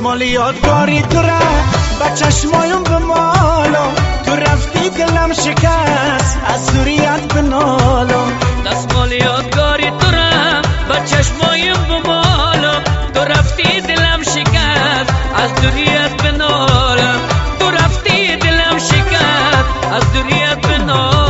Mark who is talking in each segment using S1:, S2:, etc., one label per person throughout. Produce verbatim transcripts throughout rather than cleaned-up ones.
S1: دستمال یادگاری تو ره با چشمایم به مالم، تو رفتی دلم شکست از دوریت به نالم.
S2: دستمال یادگاری تو ره با چشمایم به مالم، تو رفتی دلم شکست از دوریت به نالم. تو رفتی دلم شکست از دوریت به نالم.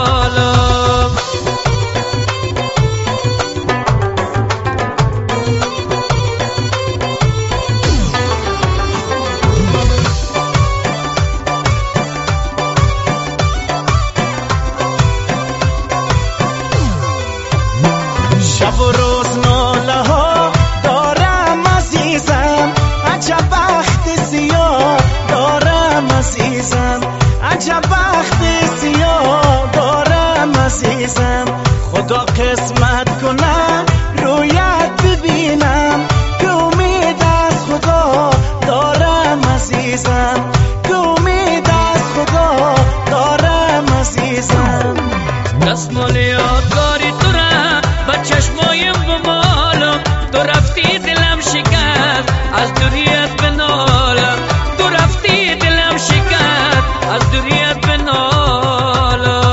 S1: شب و روز ناله ها دارم عزیزم، عجب وقت سیاه دارم عزیزم، عجب وقت سیاه دارم عزیزم. خدا قسمت کنه رویت ببینم، که امید از خدا دارم عزیزم، که امید از خدا دارم عزیزم.
S2: دستمال یادگاری تو ره با چشمایم به مالم، تو رفتی دلم شکست از دوریت به نالم. تو رفتی دلم شکست از دوریت به نالم.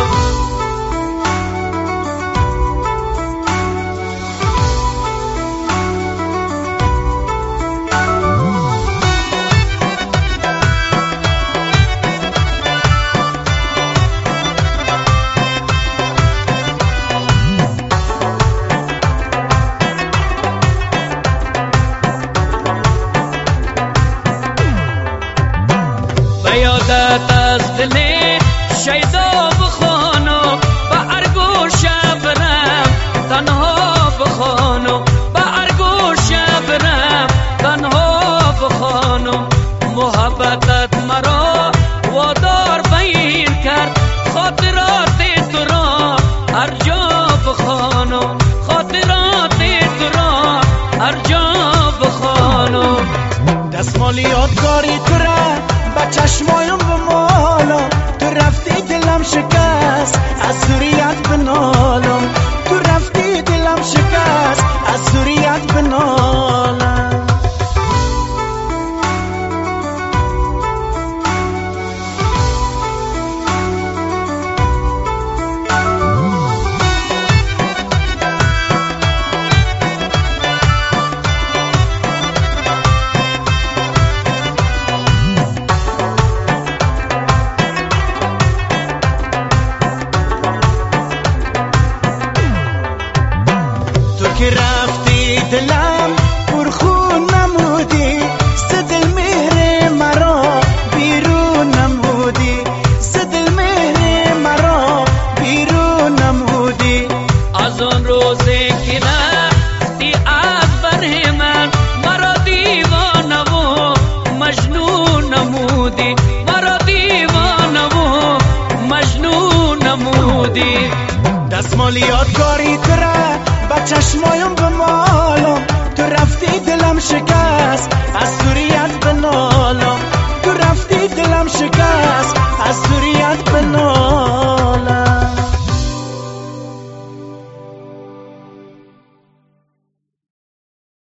S2: یادت از دل شیدا بخوانم، با ارگوش برم تنها بخوانم، با ارگوش برم تنها بخوانم. محبتت مرا وادار بین کرد، خاطرات تو را هر جا بخوانم، خاطرات تو را هر جا بخوانم.
S1: دستمال یادگاری تو ره با چشمایم به مالم، تو رفتی دلم شکست از دوریت به نالم، تو رفتی دلم شکست از دوریت به نالم. که رفتی دلم پرخون نمودی، ز دل مهر مرا بیرون نمودی، ز دل مهر مرا بیرون نمودی.
S2: از آن روزی که رفتی از بر من، مرا دیوانه و مجنون نمودی، مرا دیوانه و مجنون نمودی.
S1: دستمال یادگاری تو ره